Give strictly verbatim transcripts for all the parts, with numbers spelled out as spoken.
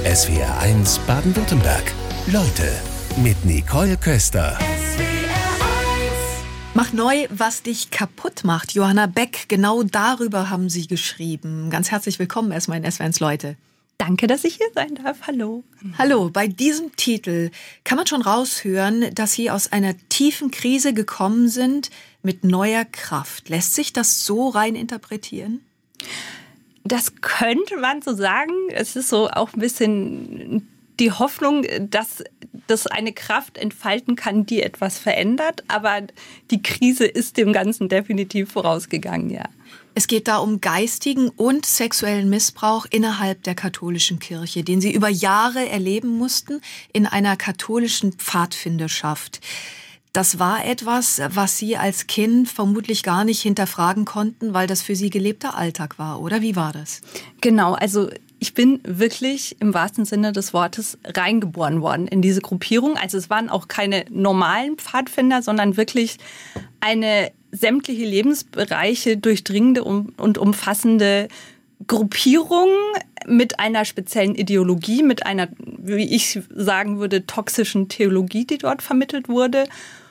S W R eins Baden-Württemberg. Leute mit Nicole Köster. Mach neu, was dich kaputt macht. Johanna Beck, genau darüber haben Sie geschrieben. Ganz herzlich willkommen erstmal in S W R eins Leute. Danke, dass ich hier sein darf. Hallo. Hallo, bei diesem Titel kann man schon raushören, dass Sie aus einer tiefen Krise gekommen sind mit neuer Kraft. Lässt sich das so rein interpretieren? Das könnte man so sagen. Es ist so auch ein bisschen die Hoffnung, dass das eine Kraft entfalten kann, die etwas verändert. Aber die Krise ist dem Ganzen definitiv vorausgegangen, ja. Es geht da um geistigen und sexuellen Missbrauch innerhalb der katholischen Kirche, den Sie über Jahre erleben mussten in einer katholischen Pfadfinderschaft. Das war etwas, was Sie als Kind vermutlich gar nicht hinterfragen konnten, weil das für Sie gelebter Alltag war, oder? Wie war das? Genau, also ich bin wirklich im wahrsten Sinne des Wortes reingeboren worden in diese Gruppierung. Also es waren auch keine normalen Pfadfinder, sondern wirklich eine sämtliche Lebensbereiche durchdringende und umfassende Gruppierung mit einer speziellen Ideologie, mit einer, wie ich sagen würde, toxischen Theologie, die dort vermittelt wurde.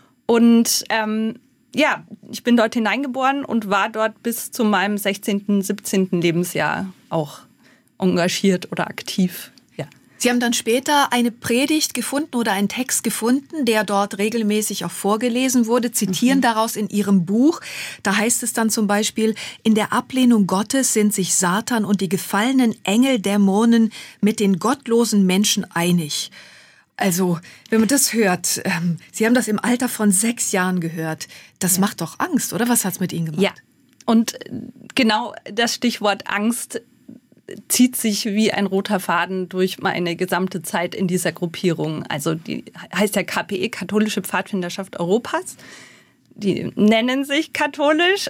Und ähm, ja, ich bin dort hineingeboren und war dort bis zu meinem sechzehnten, siebzehnten Lebensjahr auch engagiert oder aktiv. Ja. Sie haben dann später eine Predigt gefunden oder einen Text gefunden, der dort regelmäßig auch vorgelesen wurde, zitieren mhm. daraus in Ihrem Buch. Da heißt es dann zum Beispiel: In der Ablehnung Gottes sind sich Satan und die gefallenen Engel, Dämonen mit den gottlosen Menschen einig. Also, wenn man das hört, ähm, Sie haben das im Alter von sechs Jahren gehört, das ja. macht doch Angst, oder? Was hat's mit Ihnen gemacht? Ja, und genau das Stichwort Angst zieht sich wie ein roter Faden durch meine gesamte Zeit in dieser Gruppierung. Also die heißt ja K P E, Katholische Pfadfinderschaft Europas. Die nennen sich katholisch.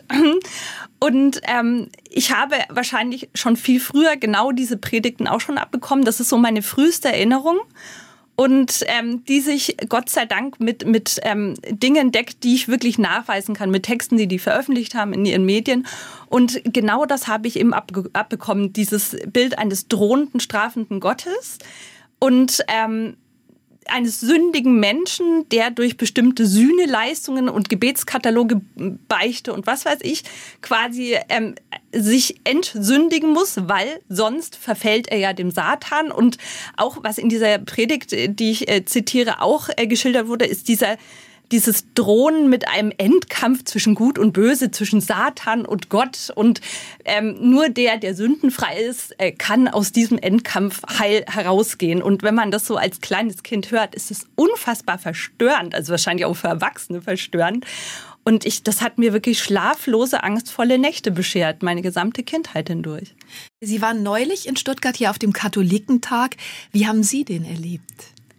Und ähm, ich habe wahrscheinlich schon viel früher genau diese Predigten auch schon abbekommen. Das ist so meine früheste Erinnerung. Und ähm, die sich Gott sei Dank mit mit ähm, Dingen deckt, die ich wirklich nachweisen kann, mit Texten, die die veröffentlicht haben in ihren Medien. Und genau das habe ich eben abge- abbekommen, dieses Bild eines drohenden, strafenden Gottes und ähm, eines sündigen Menschen, der durch bestimmte Sühneleistungen und Gebetskataloge, Beichte und was weiß ich, quasi ähm, sich entsündigen muss, weil sonst verfällt er ja dem Satan. Und auch was in dieser Predigt, die ich äh, zitiere, auch äh, geschildert wurde, ist dieser dieses Drohen mit einem Endkampf zwischen Gut und Böse, zwischen Satan und Gott. Und ähm, nur der, der sündenfrei ist, äh, kann aus diesem Endkampf heil herausgehen. Und wenn man das so als kleines Kind hört, ist es unfassbar verstörend, also wahrscheinlich auch für Erwachsene verstörend. Und ich, das hat mir wirklich schlaflose, angstvolle Nächte beschert, meine gesamte Kindheit hindurch. Sie waren neulich in Stuttgart hier auf dem Katholikentag. Wie haben Sie den erlebt?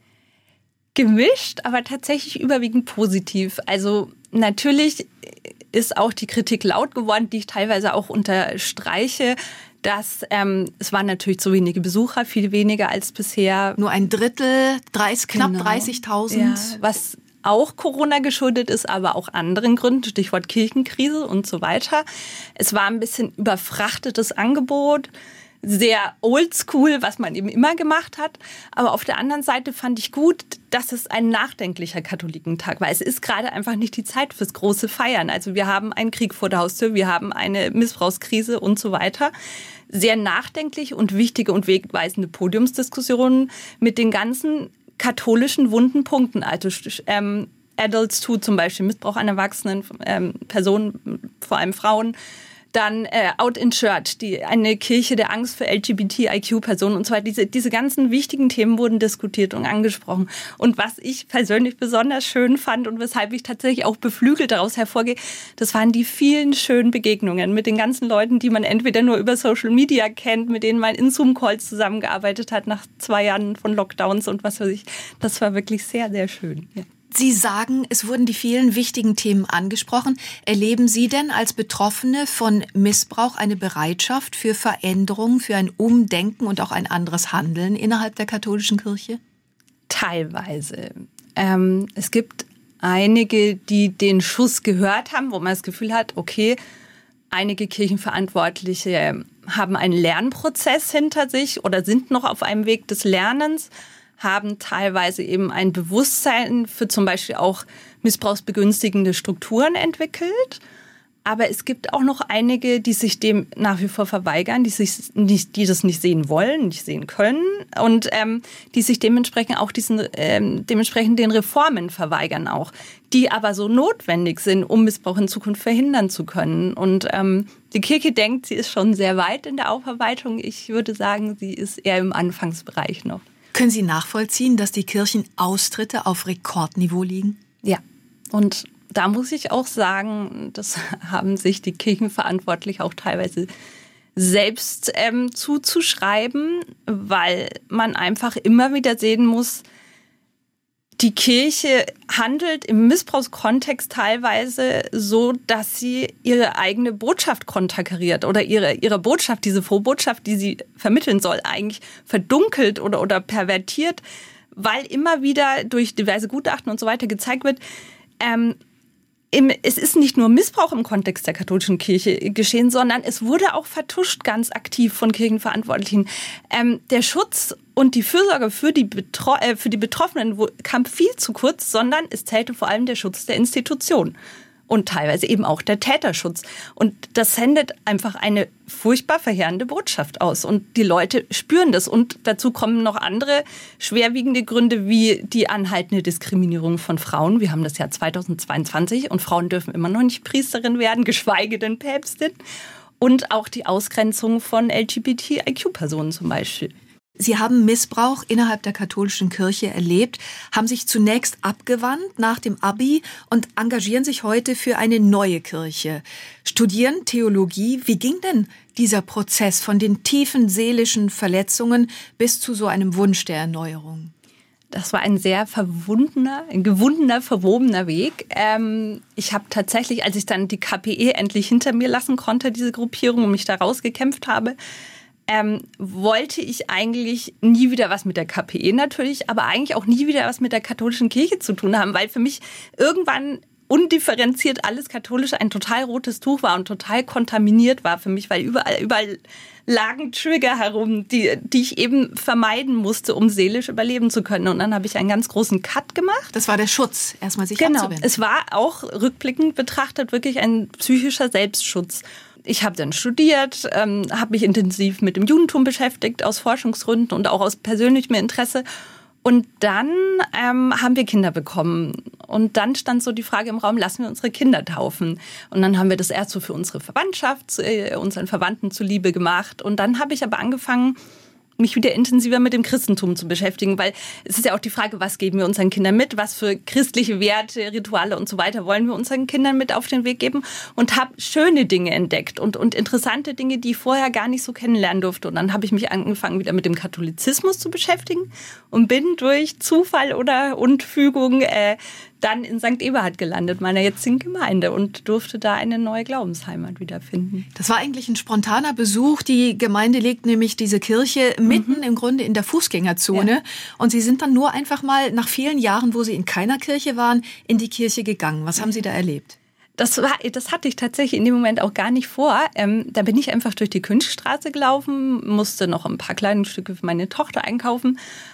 Gemischt, aber tatsächlich überwiegend positiv. Also natürlich ist auch die Kritik laut geworden, die ich teilweise auch unterstreiche, dass ähm, es waren natürlich zu wenige Besucher, viel weniger als bisher. Nur ein Drittel, dreißig, knapp genau. dreißigtausend. Ja, was auch Corona geschuldet ist, aber auch anderen Gründen, Stichwort Kirchenkrise und so weiter. Es war ein bisschen überfrachtetes Angebot. Sehr oldschool, was man eben immer gemacht hat. Aber auf der anderen Seite fand ich gut, dass es ein nachdenklicher Katholikentag war. Es ist gerade einfach nicht die Zeit fürs große Feiern. Also wir haben einen Krieg vor der Haustür, wir haben eine Missbrauchskrise und so weiter. Sehr nachdenklich und wichtige und wegweisende Podiumsdiskussionen mit den ganzen katholischen wunden Punkten. Also ähm, Adults to zum Beispiel, Missbrauch an erwachsenen ähm, Personen, vor allem Frauen. Dann äh, Out in Church, die, eine Kirche der Angst für L G B T I Q-Personen und so weiter. Diese, diese ganzen wichtigen Themen wurden diskutiert und angesprochen. Und was ich persönlich besonders schön fand und weshalb ich tatsächlich auch beflügelt daraus hervorgehe, das waren die vielen schönen Begegnungen mit den ganzen Leuten, die man entweder nur über Social Media kennt, mit denen man in Zoom-Calls zusammengearbeitet hat nach zwei Jahren von Lockdowns und was weiß ich. Das war wirklich sehr, sehr schön. Ja. Sie sagen, es wurden die vielen wichtigen Themen angesprochen. Erleben Sie denn als Betroffene von Missbrauch eine Bereitschaft für Veränderung, für ein Umdenken und auch ein anderes Handeln innerhalb der katholischen Kirche? Teilweise. Ähm, es gibt einige, die den Schuss gehört haben, wo man das Gefühl hat, okay, Einige Kirchenverantwortliche haben einen Lernprozess hinter sich oder sind noch auf einem Weg des Lernens, haben teilweise eben ein Bewusstsein für zum Beispiel auch missbrauchsbegünstigende Strukturen entwickelt. Aber es gibt auch noch einige, die sich dem nach wie vor verweigern, die, sich nicht, die das nicht sehen wollen, nicht sehen können und ähm, die sich dementsprechend auch diesen, ähm, dementsprechend den Reformen verweigern auch, die aber so notwendig sind, um Missbrauch in Zukunft verhindern zu können. Und ähm, die Kirche denkt, sie ist schon sehr weit in der Aufarbeitung. Ich würde sagen, sie ist eher im Anfangsbereich noch. Können Sie nachvollziehen, dass die Kirchenaustritte auf Rekordniveau liegen? Ja, und da muss ich auch sagen, das haben sich die Kirchenverantwortlichen auch teilweise selbst ähm, zuzuschreiben, weil man einfach immer wieder sehen muss, die Kirche handelt im Missbrauchskontext teilweise so, dass sie ihre eigene Botschaft konterkariert oder ihre, ihre Botschaft, diese Frohbotschaft, die sie vermitteln soll, eigentlich verdunkelt oder, oder pervertiert, weil immer wieder durch diverse Gutachten und so weiter gezeigt wird, ähm, es ist nicht nur Missbrauch im Kontext der katholischen Kirche geschehen, sondern es wurde auch vertuscht ganz aktiv von Kirchenverantwortlichen. Ähm, der Schutz und die Fürsorge für die, Betro- äh, für die Betroffenen kam viel zu kurz, sondern es zählte vor allem der Schutz der Institution und teilweise eben auch der Täterschutz. Und das sendet einfach eine furchtbar verheerende Botschaft aus. Und die Leute spüren das. Und dazu kommen noch andere schwerwiegende Gründe wie die anhaltende Diskriminierung von Frauen. Wir haben das Jahr zweitausendzweiundzwanzig und Frauen dürfen immer noch nicht Priesterin werden, geschweige denn Päpstin. Und auch die Ausgrenzung von L G B T I Q-Personen zum Beispiel. Sie haben Missbrauch innerhalb der katholischen Kirche erlebt, haben sich zunächst abgewandt nach dem Abi und engagieren sich heute für eine neue Kirche. Studieren Theologie. Wie ging denn dieser Prozess von den tiefen seelischen Verletzungen bis zu so einem Wunsch der Erneuerung? Das war ein sehr verwundener, ein gewundener, verwobener Weg. Ähm, ich habe tatsächlich, als ich dann die K P E endlich hinter mir lassen konnte, diese Gruppierung, und mich da rausgekämpft habe, Ähm, wollte ich eigentlich nie wieder was mit der K P E natürlich, aber eigentlich auch nie wieder was mit der katholischen Kirche zu tun haben, weil für mich irgendwann undifferenziert alles Katholische ein total rotes Tuch war und total kontaminiert war für mich, weil überall, überall lagen Trigger herum, die, die ich eben vermeiden musste, um seelisch überleben zu können. Und dann habe ich einen ganz großen Cut gemacht. Das war der Schutz, erstmal sich genau. abzuwenden. Es war auch rückblickend betrachtet wirklich ein psychischer Selbstschutz. Ich habe dann studiert, ähm, habe mich intensiv mit dem Judentum beschäftigt, aus Forschungsgründen und auch aus persönlichem Interesse. Und dann ähm, haben wir Kinder bekommen. Und dann stand so die Frage im Raum, lassen wir unsere Kinder taufen? Und dann haben wir das erst so für unsere Verwandtschaft, äh, unseren Verwandten zuliebe gemacht. Und dann habe ich aber angefangen, mich wieder intensiver mit dem Christentum zu beschäftigen, weil es ist ja auch die Frage, was geben wir unseren Kindern mit, was für christliche Werte, Rituale und so weiter wollen wir unseren Kindern mit auf den Weg geben, und habe schöne Dinge entdeckt und, und interessante Dinge, die ich vorher gar nicht so kennenlernen durfte. Und dann habe ich mich angefangen, wieder mit dem Katholizismus zu beschäftigen und bin durch Zufall oder und Fügung äh, dann in Sankt Eberhard gelandet, meiner jetzigen Gemeinde, und durfte da eine neue Glaubensheimat wiederfinden. Das war eigentlich ein spontaner Besuch. Die Gemeinde legt nämlich diese Kirche mitten mhm. im Grunde in der Fußgängerzone. Ja. Und Sie sind dann nur einfach mal nach vielen Jahren, wo Sie in keiner Kirche waren, in die Kirche gegangen. Was haben Sie da erlebt? Das, war, das hatte ich tatsächlich in dem Moment auch gar nicht vor. Ähm, da bin ich einfach durch die Königstraße gelaufen, musste noch ein paar Kleidungsstücke für meine Tochter einkaufen.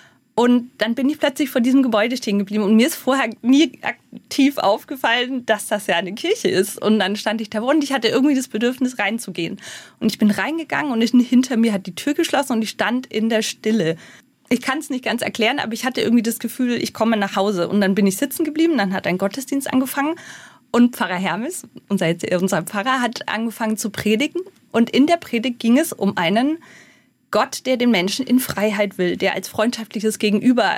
Und dann bin ich plötzlich vor diesem Gebäude stehen geblieben. Und mir ist vorher nie aktiv aufgefallen, dass das ja eine Kirche ist. Und dann stand ich da und ich hatte irgendwie das Bedürfnis, reinzugehen. Und ich bin reingegangen und hinter mir hat die Tür geschlossen und ich stand in der Stille. Ich kann es nicht ganz erklären, aber ich hatte irgendwie das Gefühl, ich komme nach Hause. Und dann bin ich sitzen geblieben, dann hat ein Gottesdienst angefangen. Und Pfarrer Hermes, unser, unser Pfarrer, hat angefangen zu predigen. Und in der Predigt ging es um einen Gott, der den Menschen in Freiheit will, der als freundschaftliches Gegenüber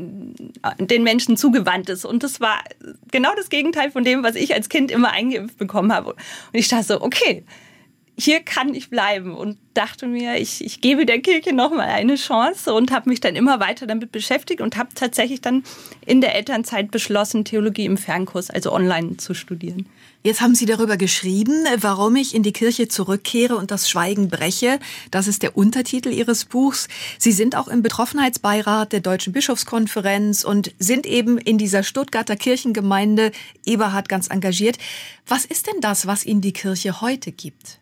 den Menschen zugewandt ist. Und das war genau das Gegenteil von dem, was ich als Kind immer eingeimpft bekommen habe. Und ich dachte so, okay, hier kann ich bleiben und dachte mir, ich, ich gebe der Kirche nochmal eine Chance und habe mich dann immer weiter damit beschäftigt und habe tatsächlich dann in der Elternzeit beschlossen, Theologie im Fernkurs, also online zu studieren. Jetzt haben Sie darüber geschrieben, warum ich in die Kirche zurückkehre und das Schweigen breche. Das ist der Untertitel Ihres Buchs. Sie sind auch im Betroffenheitsbeirat der Deutschen Bischofskonferenz und sind eben in dieser Stuttgarter Kirchengemeinde Eberhard ganz engagiert. Was ist denn das, was Ihnen die Kirche heute gibt?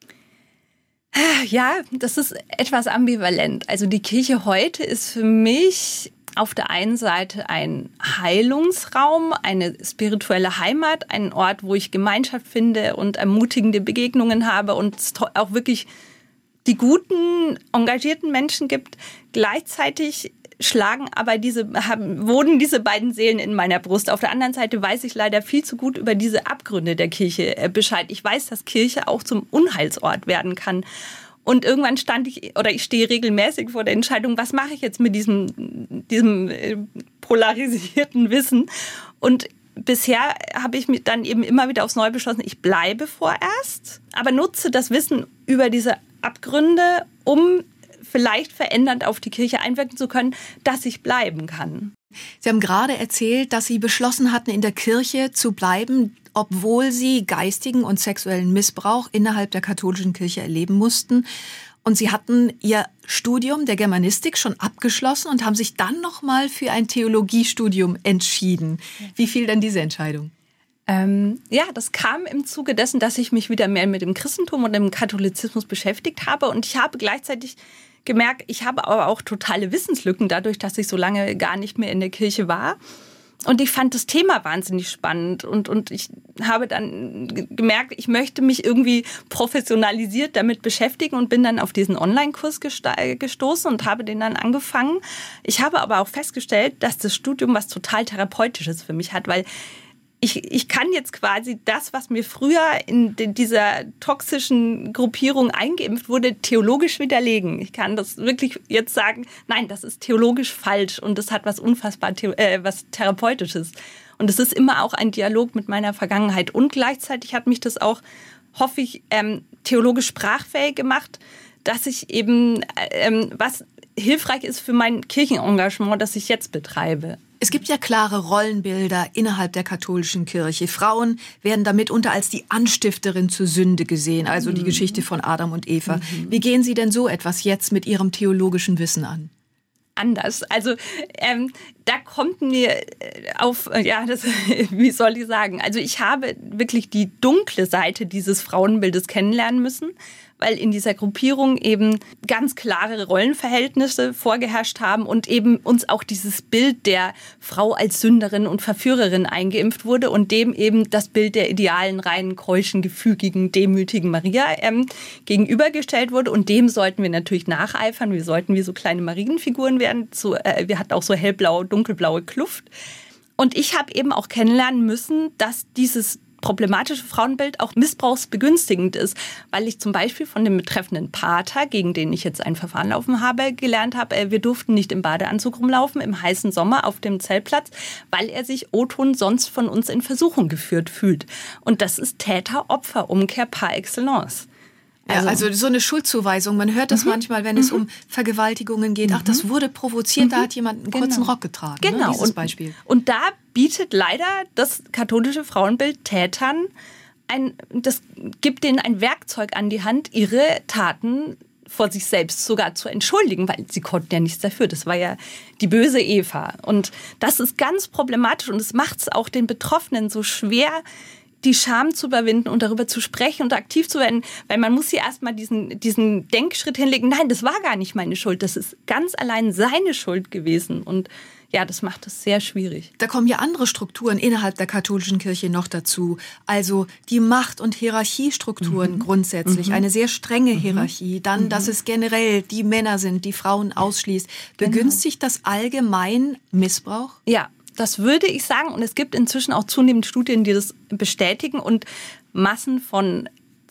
Ja, das ist etwas ambivalent. Also die Kirche heute ist für mich auf der einen Seite ein Heilungsraum, eine spirituelle Heimat, ein Ort, wo ich Gemeinschaft finde und ermutigende Begegnungen habe und es auch wirklich die guten, engagierten Menschen gibt. Gleichzeitig schlagen aber diese, haben, wohnen diese beiden Seelen in meiner Brust. Auf der anderen Seite weiß ich leider viel zu gut über diese Abgründe der Kirche Bescheid. Ich weiß, dass Kirche auch zum Unheilsort werden kann. Und irgendwann stand ich, oder ich stehe regelmäßig vor der Entscheidung, was mache ich jetzt mit diesem, diesem polarisierten Wissen? Und bisher habe ich mir dann eben immer wieder aufs Neue beschlossen, ich bleibe vorerst, aber nutze das Wissen über diese Abgründe, um vielleicht verändernd auf die Kirche einwirken zu können, dass ich bleiben kann. Sie haben gerade erzählt, dass Sie beschlossen hatten, in der Kirche zu bleiben, obwohl Sie geistigen und sexuellen Missbrauch innerhalb der katholischen Kirche erleben mussten. Und Sie hatten Ihr Studium der Germanistik schon abgeschlossen und haben sich dann nochmal für ein Theologiestudium entschieden. Wie fiel denn diese Entscheidung? Ähm, ja, das kam im Zuge dessen, dass ich mich wieder mehr mit dem Christentum und dem Katholizismus beschäftigt habe. Und ich habe gleichzeitig gemerkt, ich habe aber auch totale Wissenslücken dadurch, dass ich so lange gar nicht mehr in der Kirche war. Und ich fand das Thema wahnsinnig spannend und, und ich habe dann gemerkt, ich möchte mich irgendwie professionalisiert damit beschäftigen und bin dann auf diesen Online-Kurs gestoßen und habe den dann angefangen. Ich habe aber auch festgestellt, dass das Studium was total Therapeutisches für mich hat, weil Ich, ich kann jetzt quasi das, was mir früher in dieser toxischen Gruppierung eingeimpft wurde, theologisch widerlegen. Ich kann das wirklich jetzt sagen, nein, das ist theologisch falsch und das hat was unfassbar äh, was Therapeutisches. Und es ist immer auch ein Dialog mit meiner Vergangenheit. Und gleichzeitig hat mich das auch, hoffe ich, ähm, theologisch sprachfähig gemacht, dass ich eben, ähm, was hilfreich ist für mein Kirchenengagement, das ich jetzt betreibe. Es gibt ja klare Rollenbilder innerhalb der katholischen Kirche. Frauen werden da mitunter als die Anstifterin zur Sünde gesehen, also die Geschichte von Adam und Eva. Mhm. Wie gehen Sie denn so etwas jetzt mit Ihrem theologischen Wissen an? Anders. Also ähm, da kommt mir auf, ja, das, wie soll ich sagen, also ich habe wirklich die dunkle Seite dieses Frauenbildes kennenlernen müssen, weil in dieser Gruppierung eben ganz klare Rollenverhältnisse vorgeherrscht haben und eben uns auch dieses Bild der Frau als Sünderin und Verführerin eingeimpft wurde und dem eben das Bild der idealen, reinen, keuschen, gefügigen, demütigen Maria ähm, gegenübergestellt wurde und dem sollten wir natürlich nacheifern. Wir sollten wie so kleine Marienfiguren werden. So, äh, wir hatten auch so hellblaue, dunkelblaue Kluft. Und ich habe eben auch kennenlernen müssen, dass dieses problematische Frauenbild auch missbrauchsbegünstigend ist, weil ich zum Beispiel von dem betreffenden Pater, gegen den ich jetzt ein Verfahren laufen habe, gelernt habe, wir durften nicht im Badeanzug rumlaufen im heißen Sommer auf dem Zeltplatz, weil er sich O-Ton sonst von uns in Versuchung geführt fühlt. Und das ist Täter-Opfer-Umkehr par excellence. Also, ja, also so eine Schuldzuweisung. Man hört das mhm. manchmal, wenn mhm. es um Vergewaltigungen geht. Ach, das wurde provoziert, mhm. da hat jemand einen kurzen genau. Rock getragen. Genau. Ne, dieses und, Beispiel. Und da bietet leider das katholische Frauenbild Tätern, ein, das gibt denen ein Werkzeug an die Hand, ihre Taten vor sich selbst sogar zu entschuldigen, weil sie konnten ja nichts dafür. Das war ja die böse Eva. Und das ist ganz problematisch und es macht es auch den Betroffenen so schwer, die Scham zu überwinden und darüber zu sprechen und aktiv zu werden, weil man muss hier erstmal diesen, diesen Denkschritt hinlegen, nein, das war gar nicht meine Schuld, das ist ganz allein seine Schuld gewesen und ja, das macht es sehr schwierig. Da kommen ja andere Strukturen innerhalb der katholischen Kirche noch dazu. Also die Macht- und Hierarchiestrukturen mhm. grundsätzlich, mhm. eine sehr strenge mhm. Hierarchie. Dann, mhm. dass es generell die Männer sind, die Frauen ausschließt. Begünstigt genau. das allgemein Missbrauch? Ja. Das würde ich sagen. Und es gibt inzwischen auch zunehmend Studien, die das bestätigen und Massen von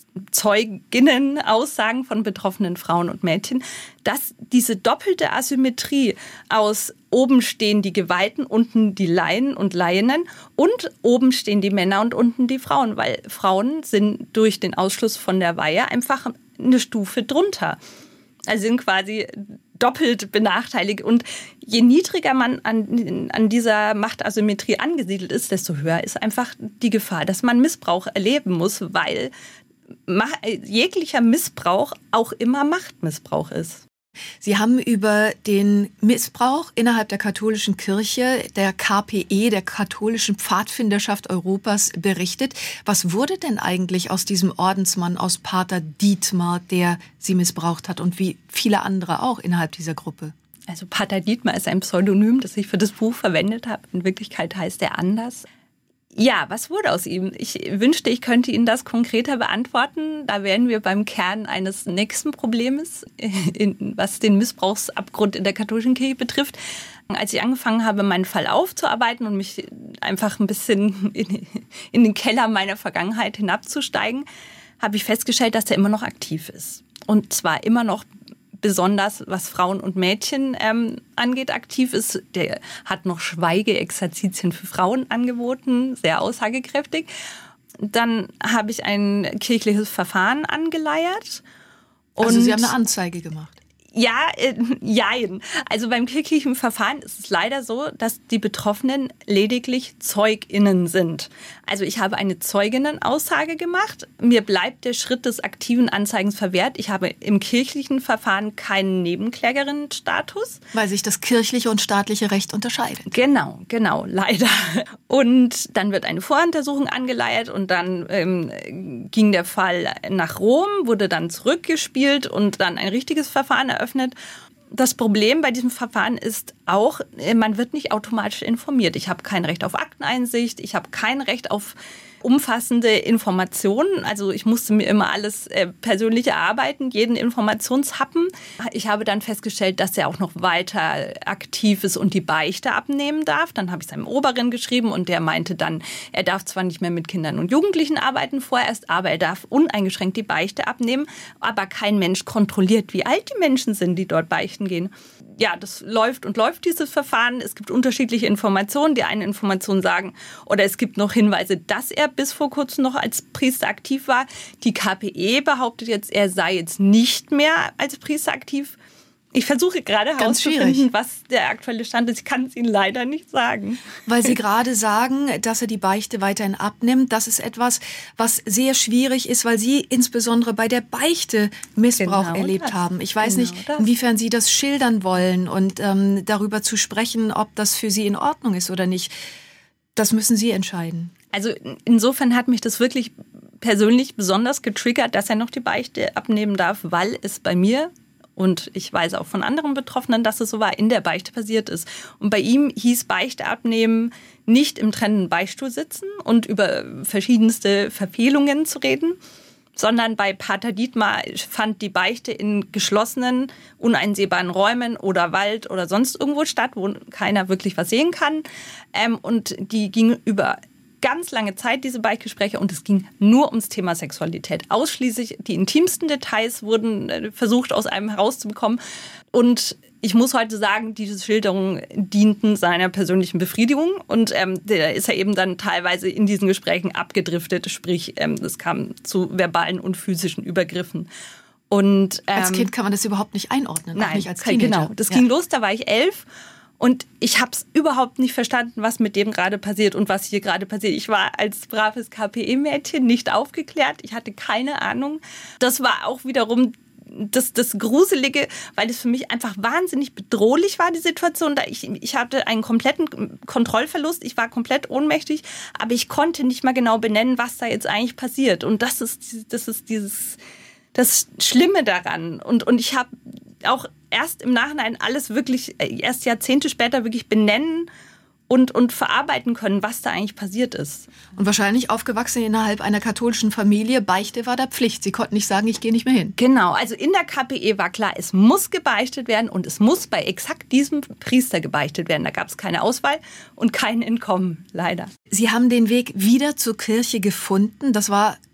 Zeuginnen-Aussagen von betroffenen Frauen und Mädchen, dass diese doppelte Asymmetrie aus oben stehen die Geweihten, unten die Laien und Laienen und oben stehen die Männer und unten die Frauen, weil Frauen sind durch den Ausschluss von der Weihe einfach eine Stufe drunter. Also sind quasi doppelt benachteiligt. Und je niedriger man an, an dieser Machtasymmetrie angesiedelt ist, desto höher ist einfach die Gefahr, dass man Missbrauch erleben muss, weil jeglicher Missbrauch auch immer Machtmissbrauch ist. Sie haben über den Missbrauch innerhalb der katholischen Kirche, der K P E, der katholischen Pfadfinderschaft Europas, berichtet. Was wurde denn eigentlich aus diesem Ordensmann, aus Pater Dietmar, der Sie missbraucht hat und wie viele andere auch innerhalb dieser Gruppe? Also Pater Dietmar ist ein Pseudonym, das ich für das Buch verwendet habe. In Wirklichkeit heißt er anders. Ja, was wurde aus ihm? Ich wünschte, ich könnte Ihnen das konkreter beantworten. Da wären wir beim Kern eines nächsten Problems, was den Missbrauchsabgrund in der katholischen Kirche betrifft. Als ich angefangen habe, meinen Fall aufzuarbeiten und mich einfach ein bisschen in, in den Keller meiner Vergangenheit hinabzusteigen, habe ich festgestellt, dass er immer noch aktiv ist. Und zwar immer noch besonders was Frauen und Mädchen ähm, angeht, aktiv ist. Der hat noch Schweigeexerzitien für Frauen angeboten, sehr aussagekräftig. Dann habe ich ein kirchliches Verfahren angeleiert. Und also Sie haben eine Anzeige gemacht? Ja, äh, jein. Also beim kirchlichen Verfahren ist es leider so, dass die Betroffenen lediglich ZeugInnen sind. Also ich habe eine Zeuginnenaussage gemacht. Mir bleibt der Schritt des aktiven Anzeigens verwehrt. Ich habe im kirchlichen Verfahren keinen Nebenklägerinnenstatus. Weil sich das kirchliche und staatliche Recht unterscheidet. Genau, genau, leider. Und dann wird eine Voruntersuchung angeleiert und dann ähm, ging der Fall nach Rom, wurde dann zurückgespielt und dann ein richtiges Verfahren eröffnet. Das Problem bei diesem Verfahren ist auch, man wird nicht automatisch informiert. Ich habe kein Recht auf Akteneinsicht, ich habe kein Recht auf umfassende Informationen. Also ich musste mir immer alles äh, persönlich erarbeiten, jeden Informationshappen. Ich habe dann festgestellt, dass er auch noch weiter aktiv ist und die Beichte abnehmen darf. Dann habe ich seinem Oberin geschrieben und der meinte dann, er darf zwar nicht mehr mit Kindern und Jugendlichen arbeiten vorerst, aber er darf uneingeschränkt die Beichte abnehmen. Aber kein Mensch kontrolliert, wie alt die Menschen sind, die dort beichten gehen. Ja, das läuft und läuft, dieses Verfahren. Es gibt unterschiedliche Informationen. Die einen Informationen sagen, oder es gibt noch Hinweise, dass er bis vor kurzem noch als Priester aktiv war. Die K P E behauptet jetzt, er sei jetzt nicht mehr als Priester aktiv. Ich versuche gerade herauszufinden, was der aktuelle Stand ist. Ich kann es Ihnen leider nicht sagen. Weil Sie gerade sagen, dass er die Beichte weiterhin abnimmt. Das ist etwas, was sehr schwierig ist, weil Sie insbesondere bei der Beichte Missbrauch genau erlebt das. haben. Ich weiß genau nicht, inwiefern Sie das schildern wollen und ähm, darüber zu sprechen, ob das für Sie in Ordnung ist oder nicht. Das müssen Sie entscheiden. Also insofern hat mich das wirklich persönlich besonders getriggert, dass er noch die Beichte abnehmen darf, weil es bei mir, und ich weiß auch von anderen Betroffenen, dass es so war, in der Beichte passiert ist. Und bei ihm hieß Beichte abnehmen, nicht im trennenden Beichtstuhl sitzen und über verschiedenste Verfehlungen zu reden, sondern bei Pater Dietmar fand die Beichte in geschlossenen, uneinsehbaren Räumen oder Wald oder sonst irgendwo statt, wo keiner wirklich was sehen kann. Und die ging über ganz lange Zeit, diese Beichtgespräche, und es ging nur ums Thema Sexualität. Ausschließlich die intimsten Details wurden versucht, aus einem herauszubekommen. Und ich muss heute sagen, diese Schilderungen dienten seiner persönlichen Befriedigung. Und ähm, der ist ja eben dann teilweise in diesen Gesprächen abgedriftet. Sprich, ähm, es kam zu verbalen und physischen Übergriffen. Und, ähm, als Kind kann man das überhaupt nicht einordnen. Nein, auch nicht als Teenager. Genau. Das ging ja los, da war ich elf. Und ich habe es überhaupt nicht verstanden, was mit dem gerade passiert und was hier gerade passiert. Ich war als braves K P E-Mädchen nicht aufgeklärt. Ich hatte keine Ahnung. Das war auch wiederum das, das Gruselige, weil es für mich einfach wahnsinnig bedrohlich war, die Situation. Da ich, ich hatte einen kompletten Kontrollverlust. Ich war komplett ohnmächtig, aber ich konnte nicht mal genau benennen, was da jetzt eigentlich passiert. Und das ist, das ist dieses, das Schlimme daran. Und, und ich habe auch erst im Nachhinein alles wirklich, erst Jahrzehnte später wirklich benennen und, und verarbeiten können, was da eigentlich passiert ist. Und wahrscheinlich aufgewachsen innerhalb einer katholischen Familie, Beichte war da Pflicht. Sie konnten nicht sagen, ich gehe nicht mehr hin. Genau, also in der K P E war klar, es muss gebeichtet werden und es muss bei exakt diesem Priester gebeichtet werden. Da gab es keine Auswahl und kein Entkommen, leider. Sie haben den Weg wieder zur Kirche gefunden. Das war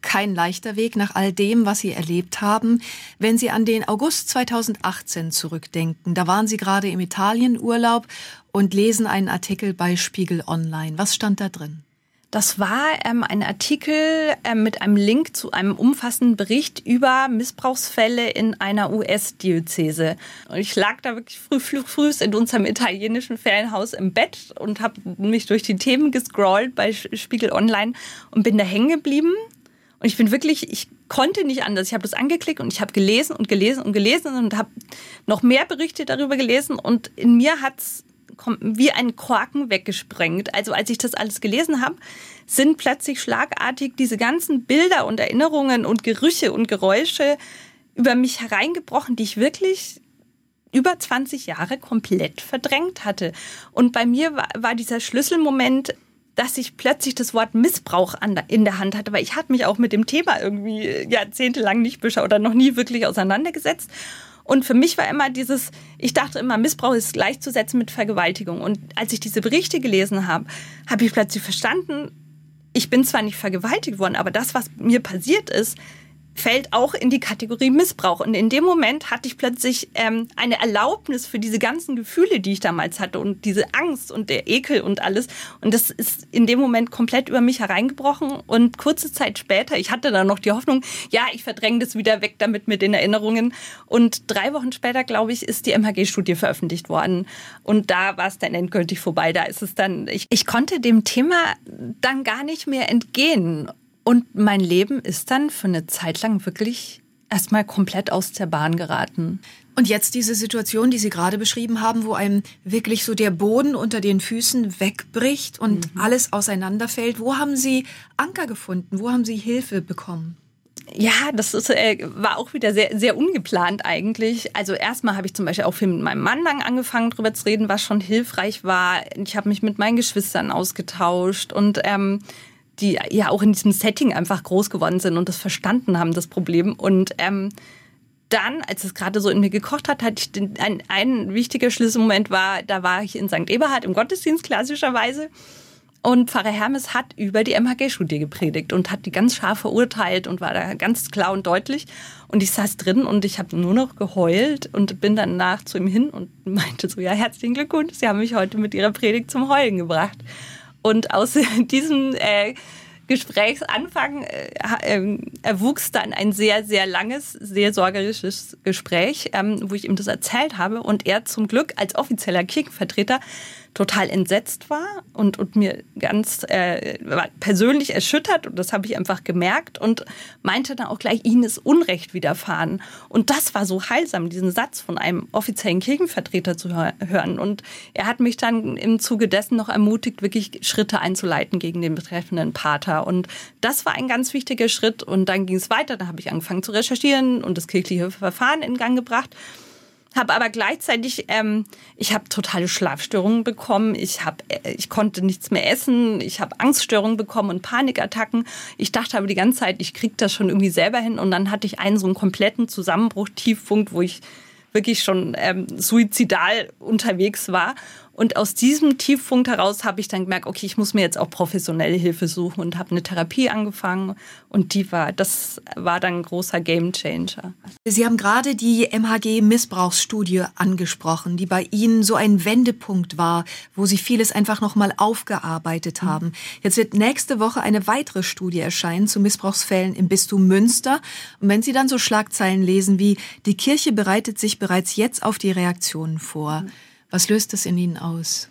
kein leichter Weg nach all dem, was Sie erlebt haben. Wenn Sie an den August zweitausendachtzehn zurückdenken, da waren Sie gerade im Italienurlaub und lesen einen Artikel bei Spiegel Online. Was stand da drin? Das war ähm, ein Artikel ähm, mit einem Link zu einem umfassenden Bericht über Missbrauchsfälle in einer U S-Diözese. Und ich lag da wirklich früh, früh, früh in unserem italienischen Ferienhaus im Bett und habe mich durch die Themen gescrollt bei Spiegel Online und bin da hängen geblieben. Und ich bin wirklich, ich konnte nicht anders. Ich habe das angeklickt und ich habe gelesen und gelesen und gelesen und habe noch mehr Berichte darüber gelesen. Und in mir hat's wie ein Korken weggesprengt. Also als ich das alles gelesen habe, sind plötzlich schlagartig diese ganzen Bilder und Erinnerungen und Gerüche und Geräusche über mich hereingebrochen, die ich wirklich über zwanzig Jahre komplett verdrängt hatte. Und bei mir war, war dieser Schlüsselmoment, dass ich plötzlich das Wort Missbrauch an, in der Hand hatte, weil ich hatte mich auch mit dem Thema irgendwie jahrzehntelang nicht beschäftigt oder noch nie wirklich auseinandergesetzt. Und für mich war immer dieses, ich dachte immer, Missbrauch ist gleichzusetzen mit Vergewaltigung. Und als ich diese Berichte gelesen habe, habe ich plötzlich verstanden, ich bin zwar nicht vergewaltigt worden, aber das, was mir passiert ist, fällt auch in die Kategorie Missbrauch. Und in dem Moment hatte ich plötzlich ähm, eine Erlaubnis für diese ganzen Gefühle, die ich damals hatte und diese Angst und der Ekel und alles. Und das ist in dem Moment komplett über mich hereingebrochen. Und kurze Zeit später, ich hatte dann noch die Hoffnung, ja, ich verdränge das wieder weg damit mit den Erinnerungen. Und drei Wochen später, glaube ich, ist die M H G-Studie veröffentlicht worden. Und da war es dann endgültig vorbei. Da ist es dann, ich, ich konnte dem Thema dann gar nicht mehr entgehen. Und mein Leben ist dann für eine Zeit lang wirklich erstmal komplett aus der Bahn geraten. Und jetzt diese Situation, die Sie gerade beschrieben haben, wo einem wirklich so der Boden unter den Füßen wegbricht und mhm. alles auseinanderfällt. Wo haben Sie Anker gefunden? Wo haben Sie Hilfe bekommen? Ja, das ist, äh, war auch wieder sehr, sehr ungeplant eigentlich. Also erstmal habe ich zum Beispiel auch viel mit meinem Mann dann angefangen, drüber zu reden, was schon hilfreich war. Ich habe mich mit meinen Geschwistern ausgetauscht und ähm, die ja auch in diesem Setting einfach groß geworden sind und das verstanden haben, das Problem. Und ähm, dann, als es gerade so in mir gekocht hat, hatte ich den, ein, ein wichtiger Schlüsselmoment war, da war ich in Sankt Eberhard im Gottesdienst klassischerweise und Pfarrer Hermes hat über die M H G-Studie gepredigt und hat die ganz scharf verurteilt und war da ganz klar und deutlich. Und ich saß drin und ich habe nur noch geheult und bin dann nach zu ihm hin und meinte so, ja, herzlichen Glückwunsch, Sie haben mich heute mit Ihrer Predigt zum Heulen gebracht. Und aus diesem äh, Gesprächsanfang äh, äh, erwuchs dann ein sehr, sehr langes, sehr sorgerisches Gespräch, ähm, wo ich ihm das erzählt habe. Und er zum Glück als offizieller Kirchenvertreter total entsetzt war und, und mir ganz äh, persönlich erschüttert. Und das habe ich einfach gemerkt und meinte dann auch gleich, Ihnen ist Unrecht widerfahren. Und das war so heilsam, diesen Satz von einem offiziellen Kirchenvertreter zu hören. Und er hat mich dann im Zuge dessen noch ermutigt, wirklich Schritte einzuleiten gegen den betreffenden Pater. Und das war ein ganz wichtiger Schritt. Und dann ging es weiter. Da habe ich angefangen zu recherchieren und das kirchliche Verfahren in Gang gebracht. Habe aber gleichzeitig, ähm, ich habe totale Schlafstörungen bekommen, ich, hab, ich konnte nichts mehr essen, ich habe Angststörungen bekommen und Panikattacken. Ich dachte aber die ganze Zeit, ich kriege das schon irgendwie selber hin. Und dann hatte ich einen so einen kompletten Zusammenbruch, Tiefpunkt, wo ich wirklich schon ähm, suizidal unterwegs war. Und aus diesem Tiefpunkt heraus habe ich dann gemerkt, okay, ich muss mir jetzt auch professionelle Hilfe suchen und habe eine Therapie angefangen. Und die war, das war dann ein großer Gamechanger. Sie haben gerade die M H G-Missbrauchsstudie angesprochen, die bei Ihnen so ein Wendepunkt war, wo Sie vieles einfach nochmal aufgearbeitet haben. Jetzt wird nächste Woche eine weitere Studie erscheinen zu Missbrauchsfällen im Bistum Münster. Und wenn Sie dann so Schlagzeilen lesen wie, die Kirche bereitet sich bereits jetzt auf die Reaktionen vor. Was löst das in Ihnen aus?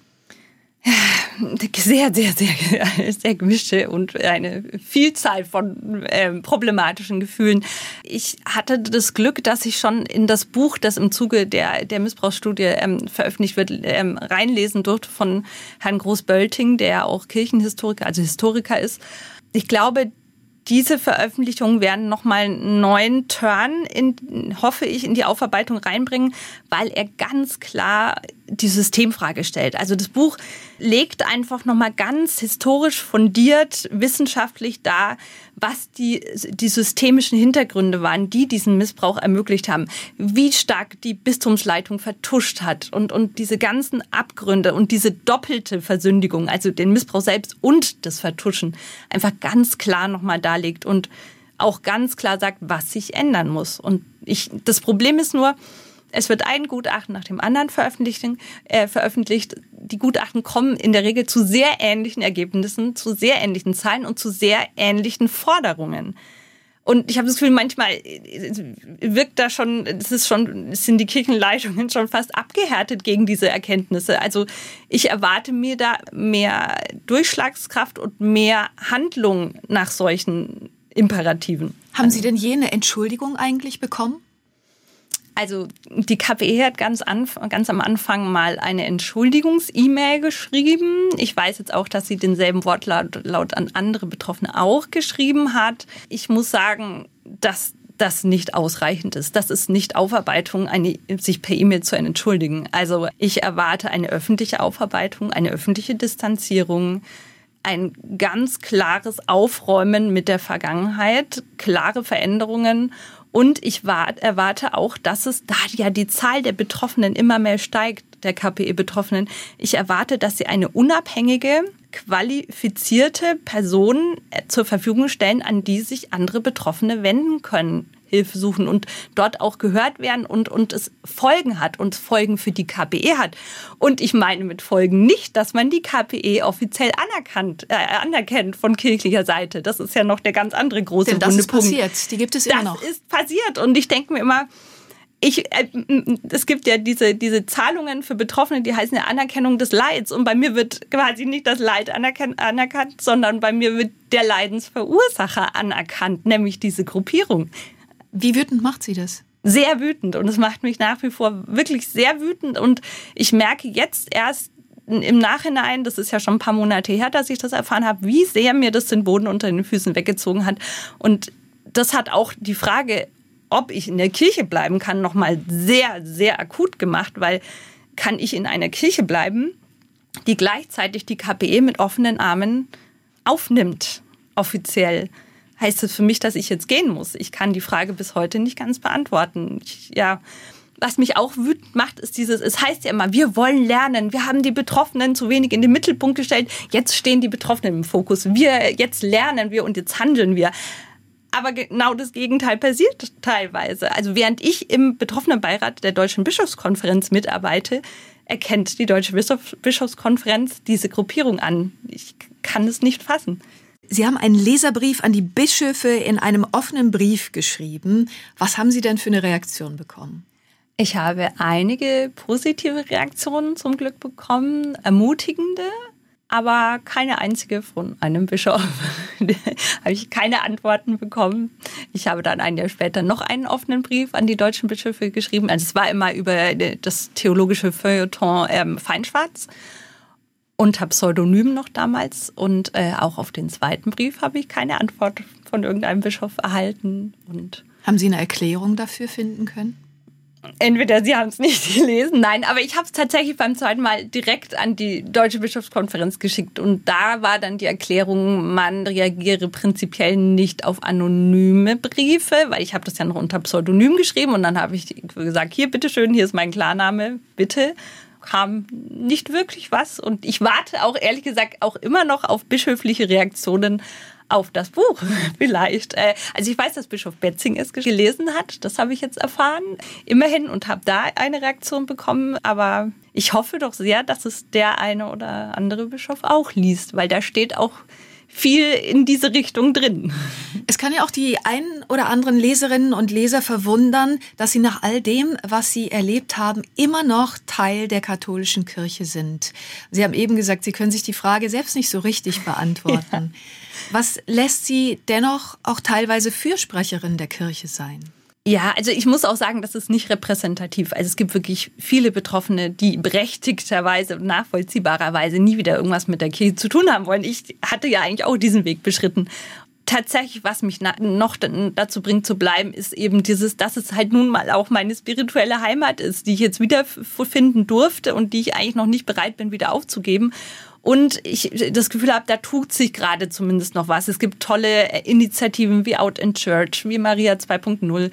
Sehr, sehr, sehr, sehr gemischte und eine Vielzahl von ähm, problematischen Gefühlen. Ich hatte das Glück, dass ich schon in das Buch, das im Zuge der, der Missbrauchsstudie ähm, veröffentlicht wird, ähm, reinlesen durfte von Herrn Groß-Bölting, der auch Kirchenhistoriker, also Historiker ist. Ich glaube, diese Veröffentlichungen werden nochmal einen neuen Turn, in, hoffe ich, in die Aufarbeitung reinbringen, weil er ganz klar die Systemfrage stellt. Also das Buch legt einfach nochmal ganz historisch fundiert, wissenschaftlich dar, was die, die systemischen Hintergründe waren, die diesen Missbrauch ermöglicht haben, wie stark die Bistumsleitung vertuscht hat und, und diese ganzen Abgründe und diese doppelte Versündigung, also den Missbrauch selbst und das Vertuschen, einfach ganz klar nochmal darlegt. Und auch ganz klar sagt, was sich ändern muss. Und ich, das Problem ist nur, es wird ein Gutachten nach dem anderen veröffentlicht. Äh, veröffentlicht. Die Gutachten kommen in der Regel zu sehr ähnlichen Ergebnissen, zu sehr ähnlichen Zahlen und zu sehr ähnlichen Forderungen. Und ich habe das Gefühl, manchmal wirkt da schon, es ist schon, sind die Kirchenleitungen schon fast abgehärtet gegen diese Erkenntnisse. Also ich erwarte mir da mehr Durchschlagskraft und mehr Handlung nach solchen Imperativen. Haben Sie denn je eine Entschuldigung eigentlich bekommen? Also die K P E hat ganz, anf- ganz am Anfang mal eine Entschuldigungs-E-Mail geschrieben. Ich weiß jetzt auch, dass sie denselben Wortlaut laut an andere Betroffene auch geschrieben hat. Ich muss sagen, dass das nicht ausreichend ist. Das ist nicht Aufarbeitung, eine, sich per E-Mail zu entschuldigen. Also ich erwarte eine öffentliche Aufarbeitung, eine öffentliche Distanzierung, ein ganz klares Aufräumen mit der Vergangenheit, klare Veränderungen. Und ich erwarte auch, dass es, da ja die Zahl der Betroffenen immer mehr steigt, der K P E-Betroffenen, ich erwarte, dass sie eine unabhängige, qualifizierte Person zur Verfügung stellen, an die sich andere Betroffene wenden können, Hilfe suchen und dort auch gehört werden und, und es Folgen hat und Folgen für die K P E hat. Und ich meine mit Folgen nicht, dass man die K P E offiziell anerkannt, äh, anerkennt von kirchlicher Seite. Das ist ja noch der ganz andere große Denn das wunde ist Punkt. passiert, die gibt es immer noch. Das ist passiert und ich denke mir immer, Ich, äh, es gibt ja diese, diese Zahlungen für Betroffene, die heißen ja Anerkennung des Leids. Und bei mir wird quasi nicht das Leid anerkannt, anerkannt, sondern bei mir wird der Leidensverursacher anerkannt, nämlich diese Gruppierung. Wie wütend macht Sie das? Sehr wütend. Und es macht mich nach wie vor wirklich sehr wütend. Und ich merke jetzt erst im Nachhinein, das ist ja schon ein paar Monate her, dass ich das erfahren habe, wie sehr mir das den Boden unter den Füßen weggezogen hat. Und das hat auch die Frage, ob ich in der Kirche bleiben kann, nochmal sehr, sehr akut gemacht, weil kann ich in einer Kirche bleiben, die gleichzeitig die K P E mit offenen Armen aufnimmt, offiziell. Heißt das für mich, dass ich jetzt gehen muss? Ich kann die Frage bis heute nicht ganz beantworten. Ich, ja, was mich auch wütend macht, ist dieses, es heißt ja immer, wir wollen lernen, wir haben die Betroffenen zu wenig in den Mittelpunkt gestellt, jetzt stehen die Betroffenen im Fokus, wir, jetzt lernen wir und jetzt handeln wir. Aber genau das Gegenteil passiert teilweise. Also während ich im Betroffenenbeirat der Deutschen Bischofskonferenz mitarbeite, erkennt die Deutsche Bischofskonferenz diese Gruppierung an. Ich kann es nicht fassen. Sie haben einen Leserbrief an die Bischöfe in einem offenen Brief geschrieben. Was haben Sie denn für eine Reaktion bekommen? Ich habe einige positive Reaktionen zum Glück bekommen, ermutigende, aber keine einzige von einem Bischof. Da habe ich keine Antworten bekommen. Ich habe dann ein Jahr später noch einen offenen Brief an die deutschen Bischöfe geschrieben. Also es war immer über das theologische Feuilleton ähm, Feinschwarz unter Pseudonym noch damals. Und äh, auch auf den zweiten Brief habe ich keine Antwort von irgendeinem Bischof erhalten. Und haben Sie eine Erklärung dafür finden können? Entweder Sie haben es nicht gelesen, nein, aber ich habe es tatsächlich beim zweiten Mal direkt an die Deutsche Bischofskonferenz geschickt und da war dann die Erklärung, man reagiere prinzipiell nicht auf anonyme Briefe, weil ich habe das ja noch unter Pseudonym geschrieben und dann habe ich gesagt, hier, bitteschön, hier ist mein Klarname, bitte. Kam nicht wirklich was und ich warte auch ehrlich gesagt auch immer noch auf bischöfliche Reaktionen auf das Buch vielleicht. Also ich weiß, dass Bischof Betzing es gelesen hat, das habe ich jetzt erfahren, immerhin und habe da eine Reaktion bekommen, aber ich hoffe doch sehr, dass es der eine oder andere Bischof auch liest, weil da steht auch viel in diese Richtung drin. Es kann ja auch die einen oder anderen Leserinnen und Leser verwundern, dass sie nach all dem, was sie erlebt haben, immer noch Teil der katholischen Kirche sind. Sie haben eben gesagt, Sie können sich die Frage selbst nicht so richtig beantworten. Ja. Was lässt Sie dennoch auch teilweise Fürsprecherin der Kirche sein? Ja, also ich muss auch sagen, das ist nicht repräsentativ. Also es gibt wirklich viele Betroffene, die berechtigterweise und nachvollziehbarerweise nie wieder irgendwas mit der Kirche zu tun haben wollen. Ich hatte ja eigentlich auch diesen Weg beschritten. Tatsächlich, was mich noch dazu bringt zu bleiben, ist eben dieses, dass es halt nun mal auch meine spirituelle Heimat ist, die ich jetzt wiederfinden durfte und die ich eigentlich noch nicht bereit bin, wieder aufzugeben. Und ich das Gefühl habe, da tut sich gerade zumindest noch was. Es gibt tolle Initiativen wie Out in Church, wie Maria zwei Punkt null.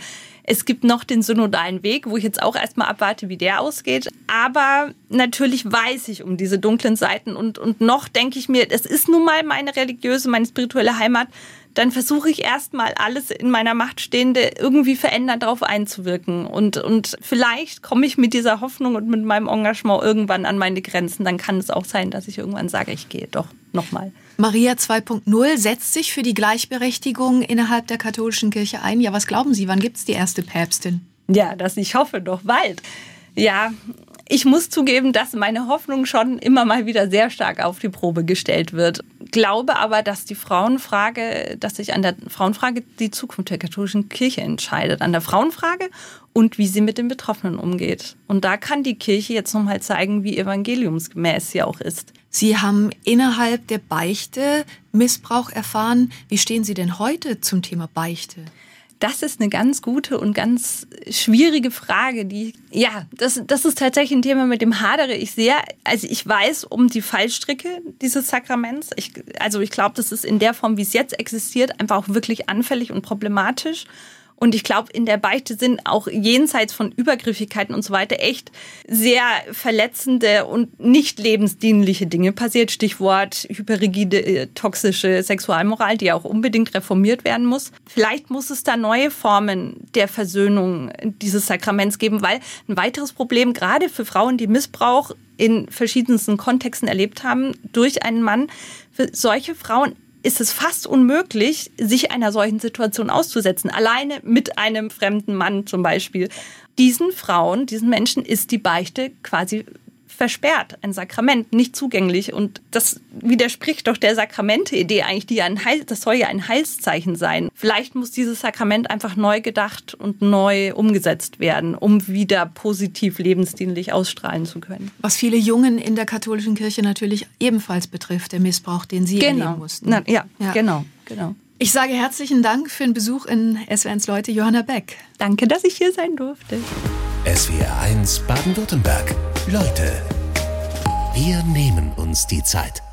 Es gibt noch den synodalen Weg, wo ich jetzt auch erstmal abwarte, wie der ausgeht. Aber natürlich weiß ich um diese dunklen Seiten und, und noch denke ich mir, es ist nun mal meine religiöse, meine spirituelle Heimat. Dann versuche ich erstmal alles in meiner Macht Stehende irgendwie verändern, darauf einzuwirken. Und, und vielleicht komme ich mit dieser Hoffnung und mit meinem Engagement irgendwann an meine Grenzen. Dann kann es auch sein, dass ich irgendwann sage, ich gehe doch nochmal. Maria zwei Punkt null setzt sich für die Gleichberechtigung innerhalb der katholischen Kirche ein. Ja, was glauben Sie, wann gibt es die erste Päpstin? Ja, das ich hoffe doch bald. Ja, ich muss zugeben, dass meine Hoffnung schon immer mal wieder sehr stark auf die Probe gestellt wird. Glaube aber, dass die Frauenfrage, dass sich an der Frauenfrage die Zukunft der katholischen Kirche entscheidet. An der Frauenfrage und wie sie mit den Betroffenen umgeht. Und da kann die Kirche jetzt nochmal zeigen, wie evangeliumsgemäß sie auch ist. Sie haben innerhalb der Beichte Missbrauch erfahren. Wie stehen Sie denn heute zum Thema Beichte? Das ist eine ganz gute und ganz schwierige Frage. Die, ja, das, das ist tatsächlich ein Thema, mit dem hadere ich sehr. Also ich weiß um die Fallstricke dieses Sakraments. Ich, also ich glaube, das ist in der Form, wie es jetzt existiert, einfach auch wirklich anfällig und problematisch. Und ich glaube, in der Beichte sind auch jenseits von Übergriffigkeiten und so weiter echt sehr verletzende und nicht lebensdienliche Dinge passiert. Stichwort hyperrigide, toxische Sexualmoral, die auch unbedingt reformiert werden muss. Vielleicht muss es da neue Formen der Versöhnung dieses Sakraments geben, weil ein weiteres Problem, gerade für Frauen, die Missbrauch in verschiedensten Kontexten erlebt haben durch einen Mann, für solche Frauen ist es fast unmöglich, sich einer solchen Situation auszusetzen. Alleine mit einem fremden Mann zum Beispiel. Diesen Frauen, diesen Menschen ist die Beichte quasi versperrt. Ein Sakrament, nicht zugänglich. Und das widerspricht doch der Sakramente-Idee eigentlich, die ja ein Heil, das soll ja ein Heilszeichen sein. Vielleicht muss dieses Sakrament einfach neu gedacht und neu umgesetzt werden, um wieder positiv lebensdienlich ausstrahlen zu können. Was viele Jungen in der katholischen Kirche natürlich ebenfalls betrifft, der Missbrauch, den Sie genau. erleben mussten. Na, ja, ja, genau, genau. Ich sage herzlichen Dank für den Besuch in S W R eins Leute, Johanna Beck. Danke, dass ich hier sein durfte. S W R eins Baden-Württemberg. Leute, wir nehmen uns die Zeit.